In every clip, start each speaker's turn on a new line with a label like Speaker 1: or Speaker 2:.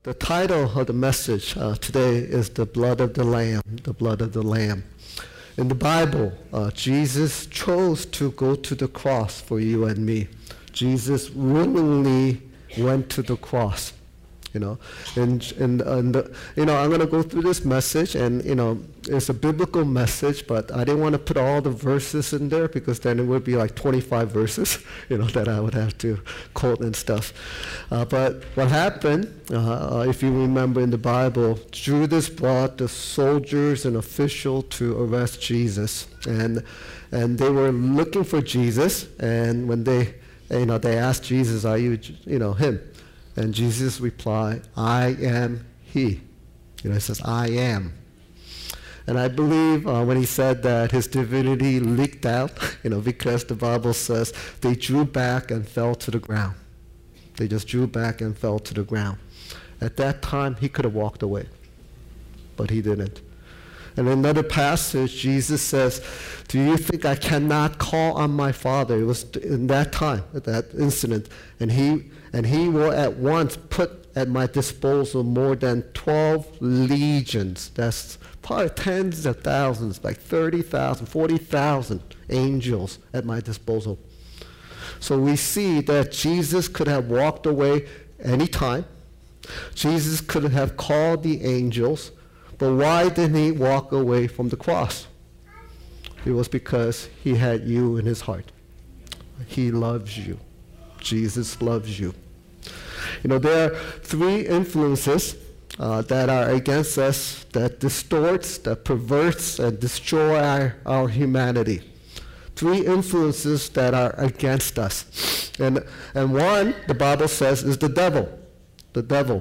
Speaker 1: The title of the message today is The Blood of the Lamb, the blood of the Lamb. In the Bible, Jesus chose to go to the cross for you and me. Jesus willingly went to the cross. I'm going to go through this message, and it's a biblical message, but I didn't want to put all the verses in there because then it would be like 25 verses, that I would have to quote and stuff. But what happened, if you remember in the Bible, Judas brought the soldiers and official to arrest Jesus, and they were looking for Jesus, and when they asked Jesus, "Are you, him?" And Jesus replied, "I am he." He says, "I am." And I believe when he said that, his divinity leaked out, because the Bible says they drew back and fell to the ground. They just drew back and fell to the ground. At that time, he could have walked away, but he didn't. And in another passage, Jesus says, "Do you think I cannot call on my Father?" It was in that time, at that incident. And he will at once put at my disposal more than 12 legions. That's probably tens of thousands, like 30,000, 40,000 angels at my disposal. So we see that Jesus could have walked away any time. Jesus could have called the angels. But why didn't he walk away from the cross? It was because he had you in his heart. He loves you. Jesus loves you. There are three influences that are against us, that distorts, that perverts, and destroy our humanity. Three influences that are against us. And one, the Bible says, is the devil. The devil.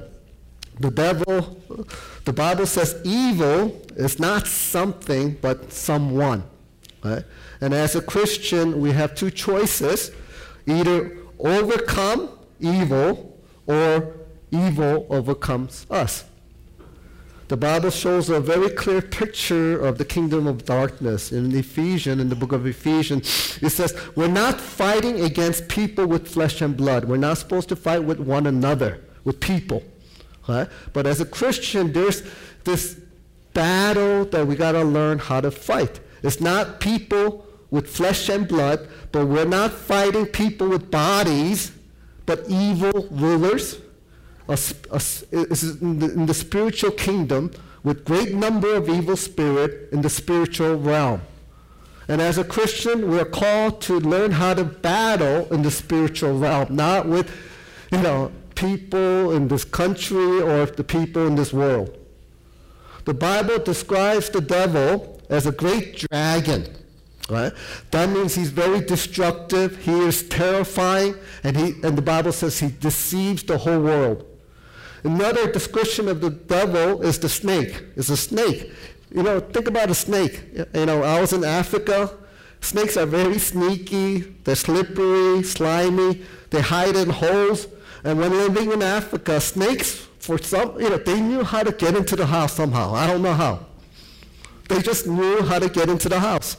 Speaker 1: The Bible says evil is not something, but someone. Right? And as a Christian, we have two choices. Either overcome evil, or evil overcomes us. The Bible shows a very clear picture of the kingdom of darkness. In the book of Ephesians, it says, we're not fighting against people with flesh and blood. We're not supposed to fight with one another, with people. Right? But as a Christian, there's this battle that we got to learn how to fight. It's not people with flesh and blood, but we're not fighting people with bodies, but evil rulers. In the spiritual kingdom, with great number of evil spirit in the spiritual realm. And as a Christian, we're called to learn how to battle in the spiritual realm, not with, people in this country or the people in this world. The Bible describes the devil as a great dragon. Right? That means he's very destructive, he is terrifying, and the Bible says he deceives the whole world. Another description of the devil is the snake. It's a snake. Think about a snake. I was in Africa. Snakes are very sneaky, they're slippery, slimy, they hide in holes. And when living in Africa, snakes, they knew how to get into the house somehow. I don't know how. They just knew how to get into the house.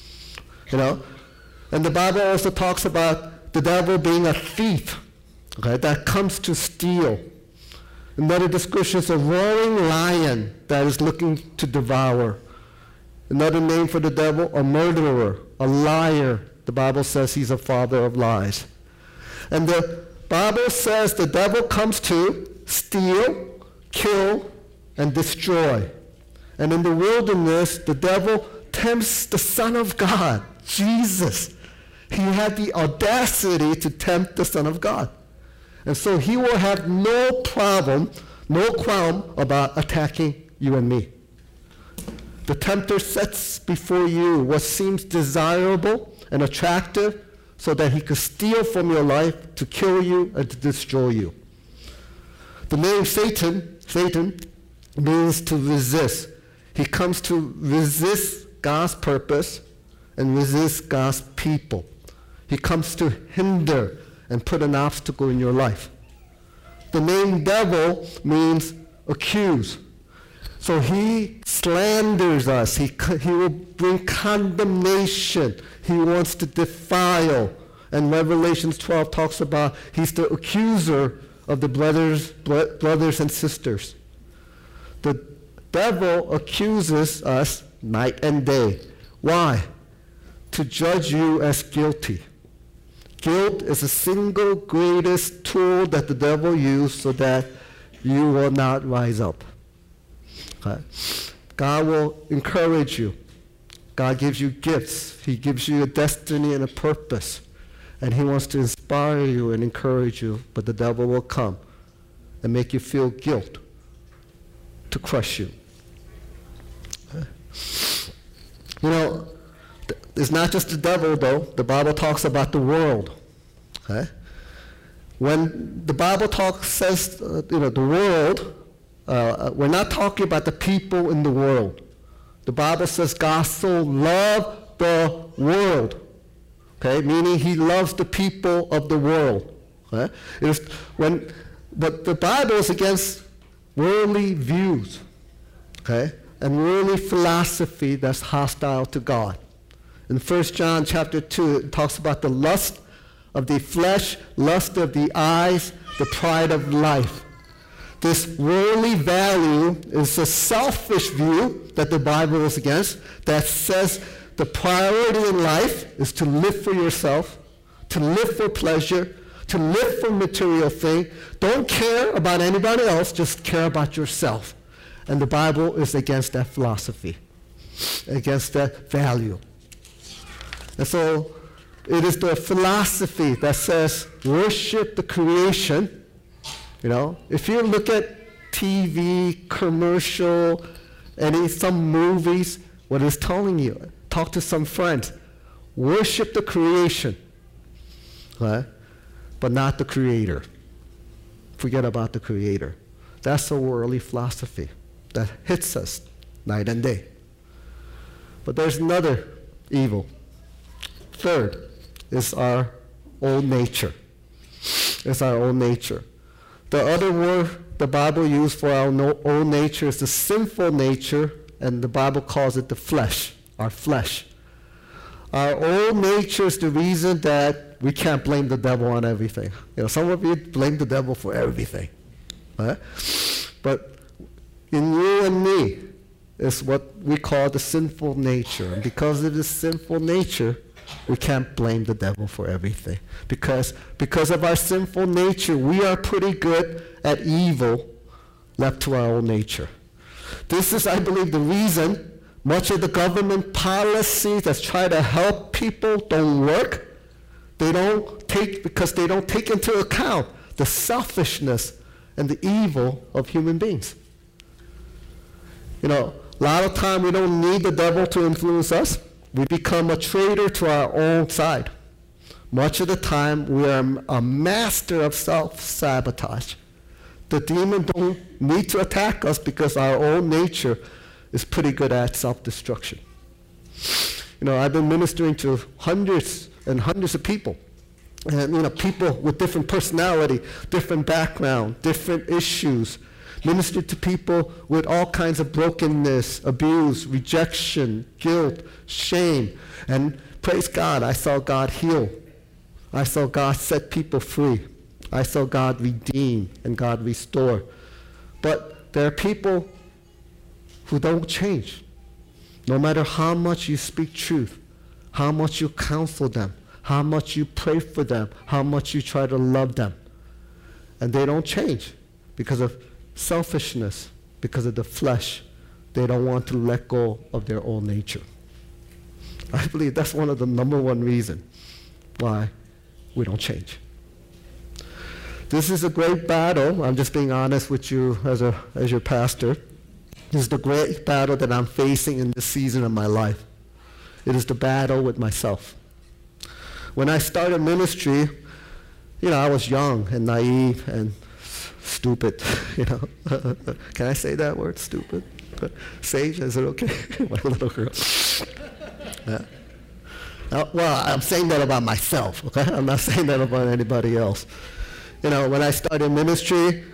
Speaker 1: And the Bible also talks about the devil being a thief, okay, that comes to steal. Another description is a roaring lion that is looking to devour. Another name for the devil, a murderer, a liar. The Bible says he's a father of lies. And the Bible says the devil comes to steal, kill, and destroy. And in the wilderness, the devil tempts the Son of God, Jesus. He had the audacity to tempt the Son of God. And so he will have no qualm about attacking you and me. The tempter sets before you what seems desirable and attractive so that he could steal from your life, to kill you, and to destroy you. The name Satan means to resist. He comes to resist God's purpose and resist God's people. He comes to hinder and put an obstacle in your life. The name devil means accuse. So he slanders us. He will bring condemnation. He wants to defile. And Revelation 12 talks about he's the accuser of the brothers and sisters. The devil accuses us night and day. Why? To judge you as guilty. Guilt is the single greatest tool that the devil uses so that you will not rise up. Okay? God will encourage you. God gives you gifts. He gives you a destiny and a purpose. And he wants to inspire you and encourage you, but the devil will come and make you feel guilt to crush you. Okay? You know, it's not just the devil, though. The Bible talks about the world. Okay? When the Bible says, the world, we're not talking about the people in the world. The Bible says God so loved the world. Okay? Meaning he loves the people of the world. Okay? But the Bible is against worldly views. Okay? And worldly philosophy that's hostile to God. In 1 John chapter 2, it talks about the lust of the flesh, lust of the eyes, the pride of life. This worldly value is a selfish view that the Bible is against, that says the priority in life is to live for yourself, to live for pleasure, to live for material things. Don't care about anybody else, just care about yourself. And the Bible is against that philosophy, against that value. And so it is the philosophy that says worship the creation. You know, if you look at TV, commercial, some movies, what it's telling you, talk to some friends, worship the creation, right? But not the creator. Forget about the creator. That's a worldly philosophy that hits us night and day. But there's another evil. Third is our old nature. It's our old nature. The other word the Bible used for our old nature is the sinful nature, and the Bible calls it the flesh, our flesh. Our old nature is the reason that we can't blame the devil on everything. You know, some of you blame the devil for everything. Right? But in you and me is what we call the sinful nature. And because of this sinful nature, we can't blame the devil for everything. Because of our sinful nature, we are pretty good at evil left to our own nature. This is, I believe, the reason much of the government policies that try to help people don't work. Because they don't take into account the selfishness and the evil of human beings. You know, a lot of time we don't need the devil to influence us. We become a traitor to our own side. Much of the time, we are a master of self-sabotage. The demon don't need to attack us because our own nature is pretty good at self-destruction. You know, I've been ministering to hundreds and hundreds of people. And, you know, people with different personality, different background, different issues. Ministered to people with all kinds of brokenness, abuse, rejection, guilt, shame. And praise God, I saw God heal. I saw God set people free. I saw God redeem and God restore. But there are people who don't change. No matter how much you speak truth, how much you counsel them, how much you pray for them, how much you try to love them. And they don't change because of selfishness, because of the flesh. They don't want to let go of their own nature. I believe that's one of the number one reasons why we don't change. This is a great battle. I'm just being honest with you as your pastor. This is the great battle that I'm facing in this season of my life. It is the battle with myself. When I started ministry, you know, I was young and naive and stupid, you know. Can I say that word, stupid? Sage, is it okay? My little girl. Yeah. Well, I'm saying that about myself, okay? I'm not saying that about anybody else. You know, when I started ministry,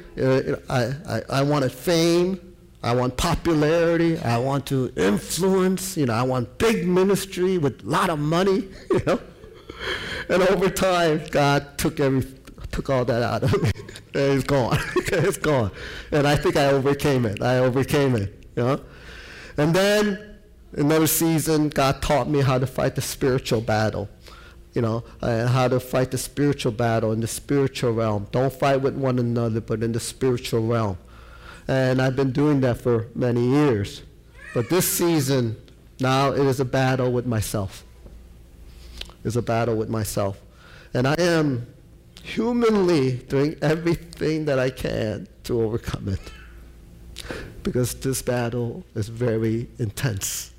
Speaker 1: I wanted fame. I want popularity. I want to influence. You know, I want big ministry with a lot of money, you know. And over time, God took took all that out of me. And it's gone. It's gone. And I think I overcame it. You know? And then another season, God taught me how to fight the spiritual battle. You know, how to fight the spiritual battle in the spiritual realm. Don't fight with one another, but in the spiritual realm. And I've been doing that for many years. But this season, now it is a battle with myself. It's a battle with myself. And I am humanly doing everything that I can to overcome it. Because this battle is very intense.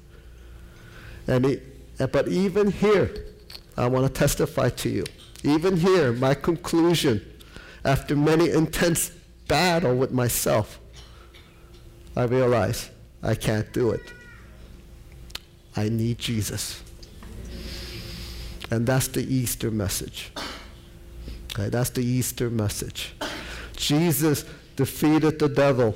Speaker 1: But even here, I want to testify to you. Even here, my conclusion, after many intense battle with myself, I realize I can't do it. I need Jesus. And that's the Easter message. Okay, that's the Easter message. Jesus defeated the devil.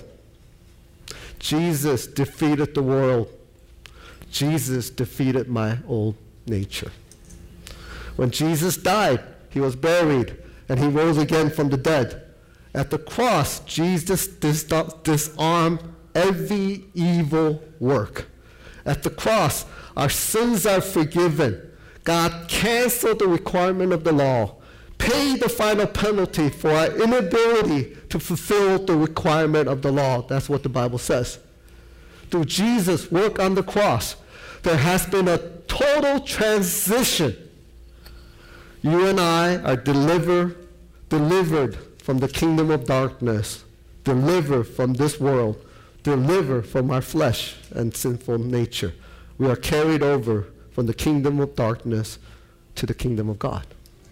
Speaker 1: Jesus defeated the world. Jesus defeated my old nature. When Jesus died, he was buried, and he rose again from the dead. At the cross, Jesus disarmed every evil work. At the cross, our sins are forgiven. God canceled the requirement of the law, paid the final penalty for our inability to fulfill the requirement of the law. That's what the Bible says. Through Jesus' work on the cross, there has been a total transition. You and I are delivered from the kingdom of darkness, delivered from this world, delivered from our flesh and sinful nature. We are carried over from the kingdom of darkness to the kingdom of God.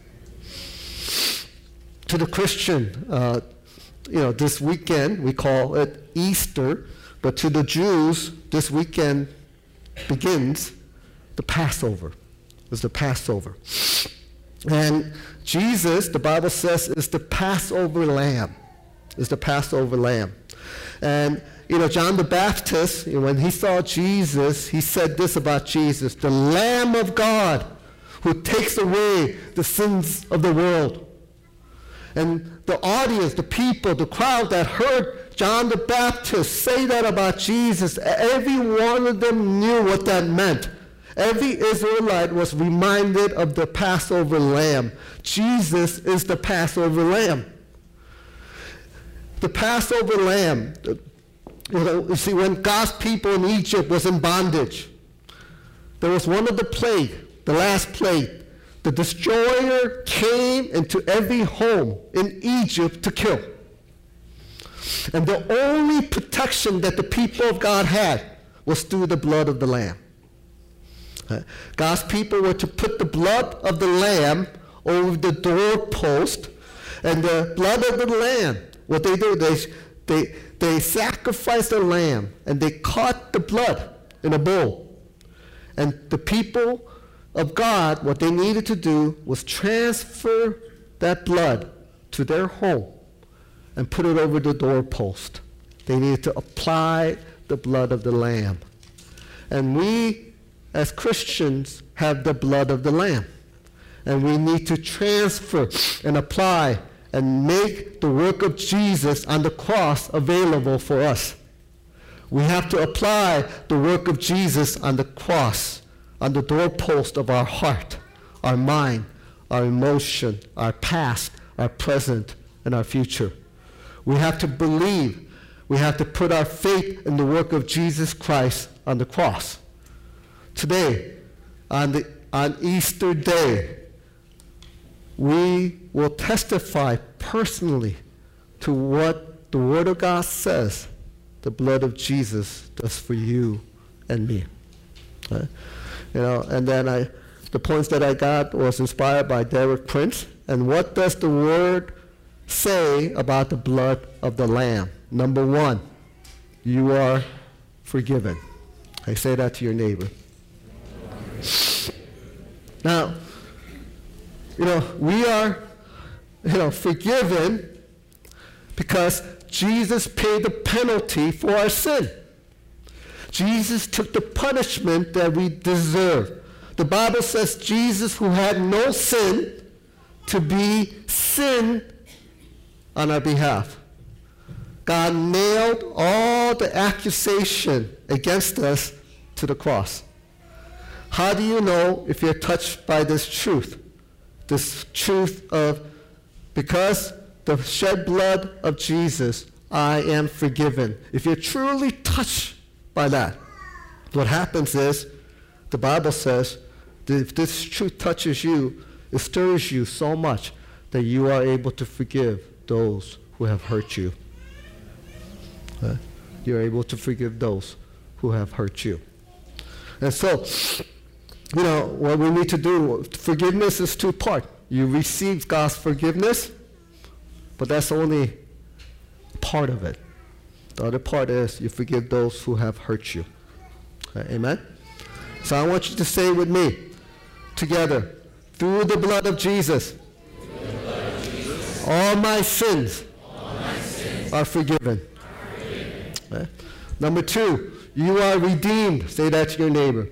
Speaker 1: To the Christian, this weekend, we call it Easter, but to the Jews, this weekend begins the Passover. It's the Passover. And Jesus, the Bible says, is the Passover lamb. Is the Passover lamb. And, John the Baptist, when he saw Jesus, he said this about Jesus: the Lamb of God who takes away the sins of the world. And the audience, the people, the crowd that heard John the Baptist say that about Jesus, every one of them knew what that meant. Every Israelite was reminded of the Passover lamb. Jesus is the Passover lamb. The Passover lamb, you see, when God's people in Egypt was in bondage, there was one of the plague, the last plague. The destroyer came into every home in Egypt to kill. And the only protection that the people of God had was through the blood of the lamb. God's people were to put the blood of the lamb over the doorpost, and the blood of the lamb, what they do, they sacrificed the lamb, and they caught the blood in a bowl. And the people of God, what they needed to do was transfer that blood to their home and put it over the doorpost. They needed to apply the blood of the lamb. And we, as Christians, have the blood of the lamb. And we need to transfer and apply and make the work of Jesus on the cross available for us. We have to apply the work of Jesus on the cross, on the doorpost of our heart, our mind, our emotion, our past, our present, and our future. We have to believe. We have to put our faith in the work of Jesus Christ on the cross. Today, on Easter Day, we will testify personally to what the Word of God says the blood of Jesus does for you and me. And then the points that I got was inspired by Derek Prince. And what does the Word say about the blood of the Lamb? Number one, you are forgiven. I say that to your neighbor. Now, we are, forgiven because Jesus paid the penalty for our sin. Jesus took the punishment that we deserve. The Bible says Jesus, who had no sin, to be sin on our behalf. God nailed all the accusation against us to the cross. How do you know if you're touched by this truth? This truth of, because the shed blood of Jesus, I am forgiven. If you're truly touched by that, what happens is, the Bible says, that if this truth touches you, it stirs you so much that you are able to forgive those who have hurt you. You're able to forgive those who have hurt you. And so, what we need to do, forgiveness is two-part. You receive God's forgiveness, but that's only part of it. The other part is you forgive those who have hurt you. Amen? So I want you to say with me together, through the blood of Jesus, all my sins are forgiven. Okay. Number 2, you are redeemed. Say that to your neighbor.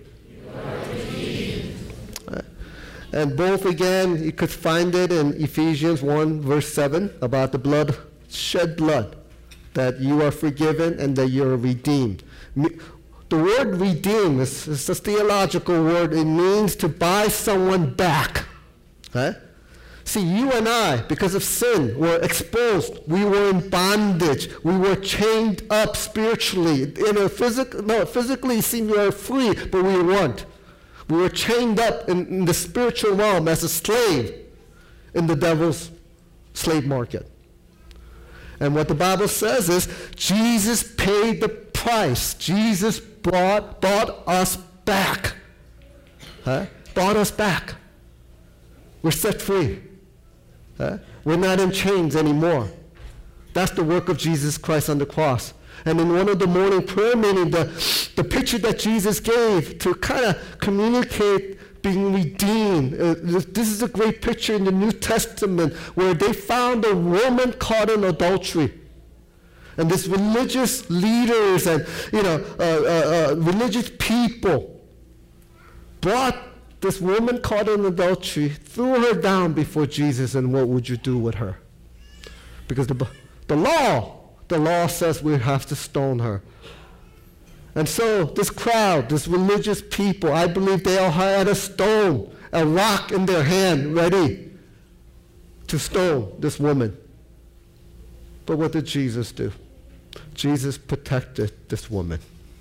Speaker 1: And both, again, you could find it in Ephesians 1, verse 7, about the blood, shed blood, that you are forgiven and that you are redeemed. The word redeem is a theological word. It means to buy someone back. Okay? See, you and I, because of sin, were exposed. We were in bondage. We were chained up spiritually. Physically, it seemed we were free, but we weren't. We were chained up in the spiritual realm as a slave in the devil's slave market. And what the Bible says is Jesus paid the price. Jesus bought us back. Bought us back. We're set free. We're not in chains anymore. That's the work of Jesus Christ on the cross. And in one of the morning prayer meetings, the picture that Jesus gave to kind of communicate being redeemed. This is a great picture in the New Testament where they found a woman caught in adultery. And these religious leaders and religious people brought this woman caught in adultery, threw her down before Jesus, and what would you do with her? Because the law says we have to stone her. And so this crowd, this religious people, I believe they all had a stone, a rock in their hand, ready to stone this woman. But what did Jesus do? Jesus protected this woman.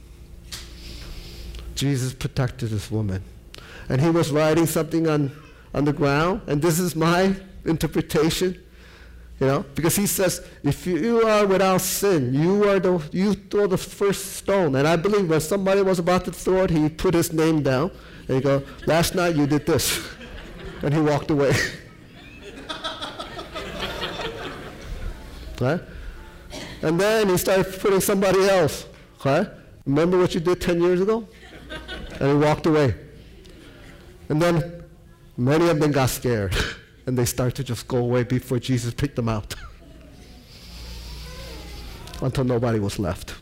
Speaker 1: Jesus protected this woman. And he was writing something on the ground, and this is my interpretation, because he says, if you are without sin, you throw the first stone. And I believe when somebody was about to throw it, he put his name down, and he go, last night you did this. And he walked away. Right? And then he started putting somebody else. Right? Remember what you did 10 years ago? And he walked away. And then many of them got scared. And they started to just go away before Jesus picked them out. Until nobody was left.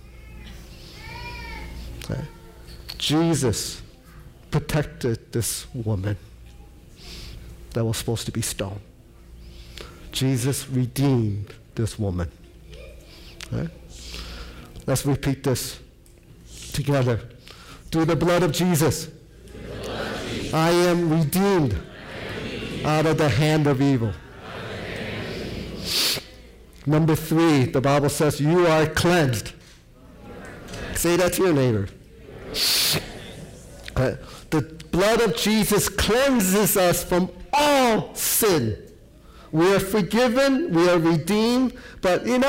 Speaker 1: Okay. Jesus protected this woman that was supposed to be stoned. Jesus redeemed this woman. Okay. Let's repeat this together. Through the blood of Jesus, I am redeemed out of the hand of evil. Number 3, the Bible says you are cleansed. Say that to your neighbor. The blood of Jesus cleanses us from all sin. We are forgiven, we are redeemed, but you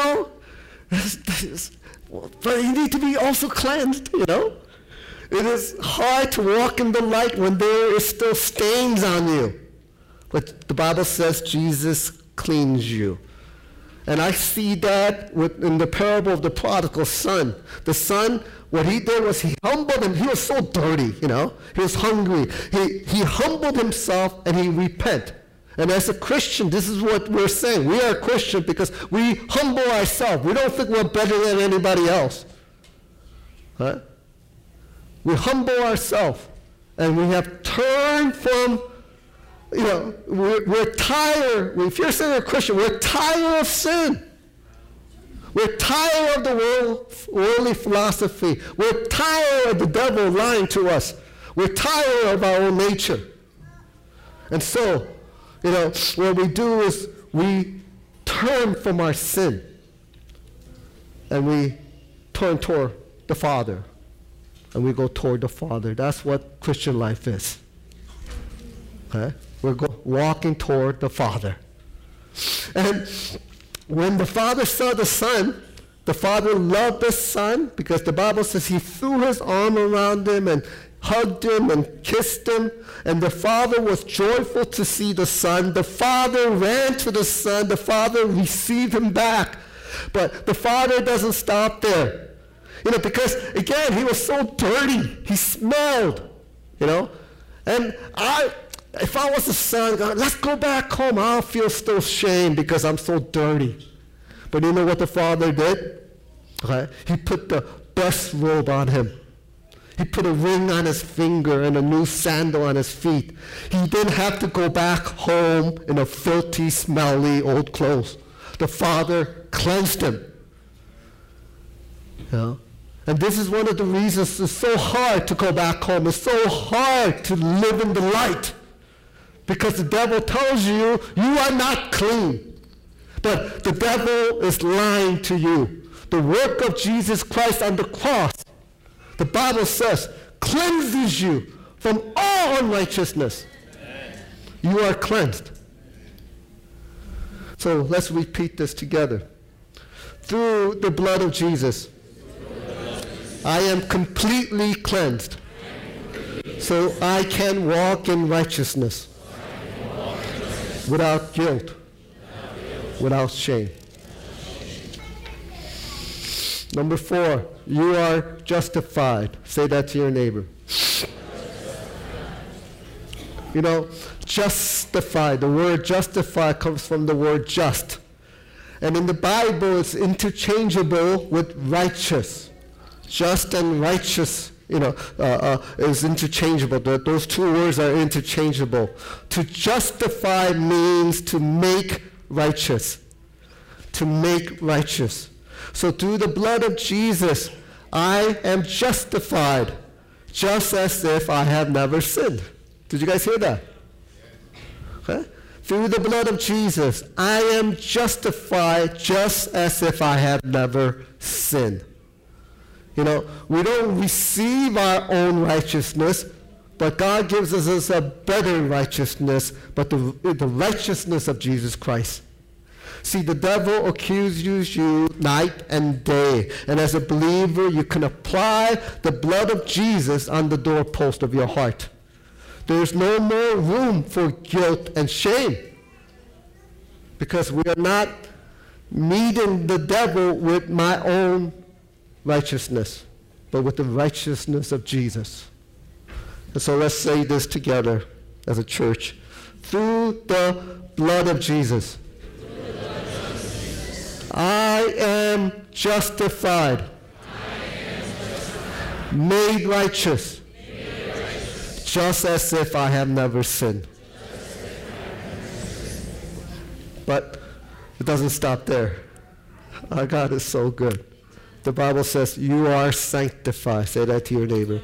Speaker 1: need to be also cleansed, It is hard to walk in the light when there is still stains on you. But the Bible says Jesus cleans you. And I see that in the parable of the prodigal son. The son, what he did was he humbled him. He was so dirty, He was hungry. He humbled himself and he repented. And as a Christian, this is what we're saying. We are a Christian because we humble ourselves. We don't think we're better than anybody else. Huh? We humble ourselves, and we have turned from we're tired. If you're saying a Christian, we're tired of sin. We're tired of the worldly philosophy. We're tired of the devil lying to us. We're tired of our own nature. And so, what we do is we turn from our sin and we turn toward the Father. And we go toward the Father. That's what Christian life is. Okay? We're walking toward the Father. And when the Father saw the Son, the Father loved the Son because the Bible says he threw his arm around him and hugged him and kissed him. And the Father was joyful to see the Son. The Father ran to the Son. The Father received him back. But the Father doesn't stop there. Because, again, he was so dirty. He smelled, And if I was the Son, God, let's go back home. I'll feel still shame because I'm so dirty. But you know what the Father did? Okay? He put the best robe on him. He put a ring on his finger and a new sandal on his feet. He didn't have to go back home in a filthy, smelly old clothes. The Father cleansed him. And this is one of the reasons it's so hard to go back home. It's so hard to live in the light. Because the devil tells you, you are not clean. But the devil is lying to you. The work of Jesus Christ on the cross, the Bible says, cleanses you from all unrighteousness. Amen. You are cleansed. So let's repeat this together. Through the blood of Jesus, I am completely cleansed, so I can walk in righteousness without guilt, without shame. Number 4, you are justified. Say that to your neighbor. Justified. The word justify comes from the word just. And in the Bible, it's interchangeable with righteous. Just and righteous, is interchangeable. Those two words are interchangeable. To justify means to make righteous. To make righteous. So through the blood of Jesus, I am justified, just as if I have never sinned. Did you guys hear that? Okay? Through the blood of Jesus, I am justified, just as if I have never sinned. We don't receive our own righteousness, but God gives us a better righteousness, but the righteousness of Jesus Christ. See, the devil accuses you night and day, and as a believer, you can apply the blood of Jesus on the doorpost of your heart. There's no more room for guilt and shame, because we are not meeting the devil with my own righteousness, but with the righteousness of Jesus. And so let's say this together as a church. Through the blood of Jesus, I am justified, made righteous, just as if I have never sinned. But it doesn't stop there. Our God is so good. The Bible says, you are sanctified. Say that to your neighbor.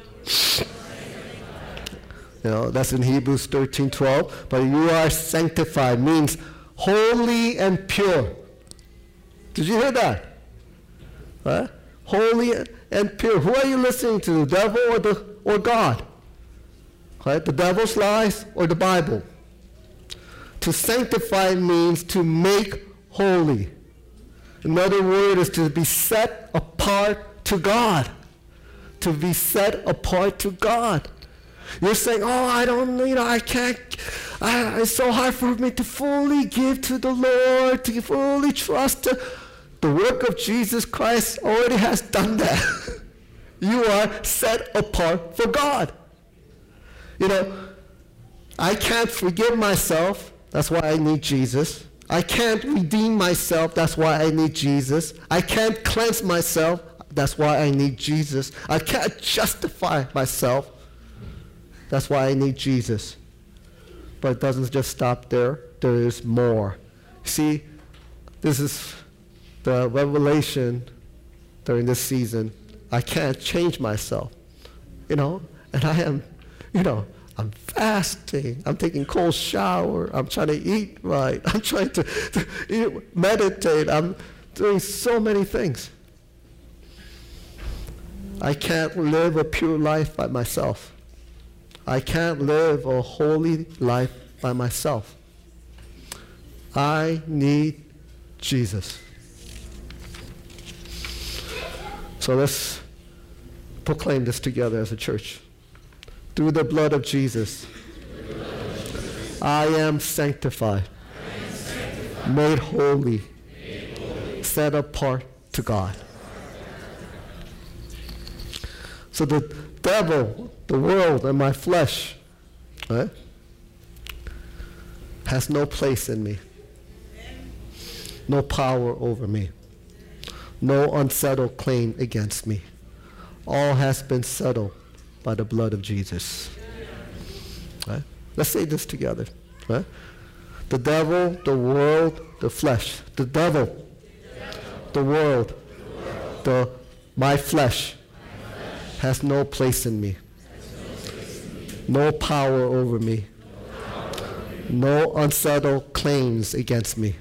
Speaker 1: That's in Hebrews 13:12. But you are sanctified means holy and pure. Did you hear that? Huh? Holy and pure. Who are you listening to, the devil or God? Right? The devil's lies or the Bible? To sanctify means to make holy. Another word is to be set apart to God. To be set apart to God. You're saying, I can't, it's so hard for me to fully give to the Lord, to fully trust Him. The work of Jesus Christ already has done that. You are set apart for God. I can't forgive myself. That's why I need Jesus. I can't redeem myself. That's why I need Jesus. I can't cleanse myself. That's why I need Jesus. I can't justify myself. That's why I need Jesus. but it doesn't just stop there. There is more. See, this is the revelation during this season. I can't change myself, and I am, I'm fasting. I'm taking cold shower. I'm trying to eat right. I'm trying to meditate. I'm doing so many things. I can't live a pure life by myself. I can't live a holy life by myself. I need Jesus. So let's proclaim this together as a church. Through the blood of Jesus, I am sanctified, made holy, set apart to God. So the devil, the world, and my flesh, right, has no place in me, no power over me, no unsettled claim against me. All has been settled by the blood of Jesus. Right? Let's say this together. Right? The devil, the world, the flesh. The devil, the world, my flesh has no place in me, no power over me, no unsettled claims against me.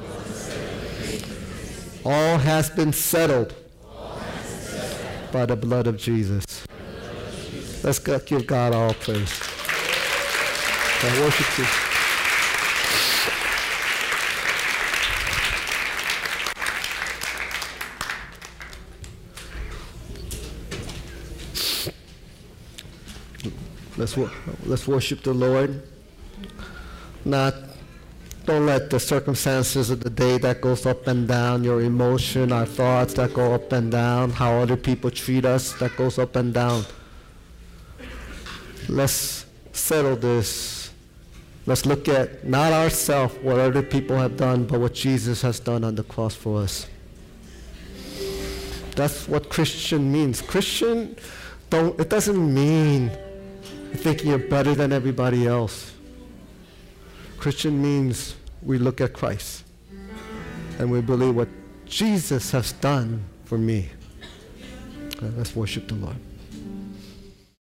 Speaker 1: All has been settled by the blood of Jesus. Let's give God all praise. I worship you. Let's worship the Lord. Don't let the circumstances of the day that goes up and down, your emotion, our thoughts that go up and down, how other people treat us that goes up and down. Let's settle this. Let's look at not ourselves, what other people have done, but what Jesus has done on the cross for us. That's what Christian means. Christian, it doesn't mean thinking you're better than everybody else. Christian means we look at Christ and we believe what Jesus has done for me. Let's worship the Lord.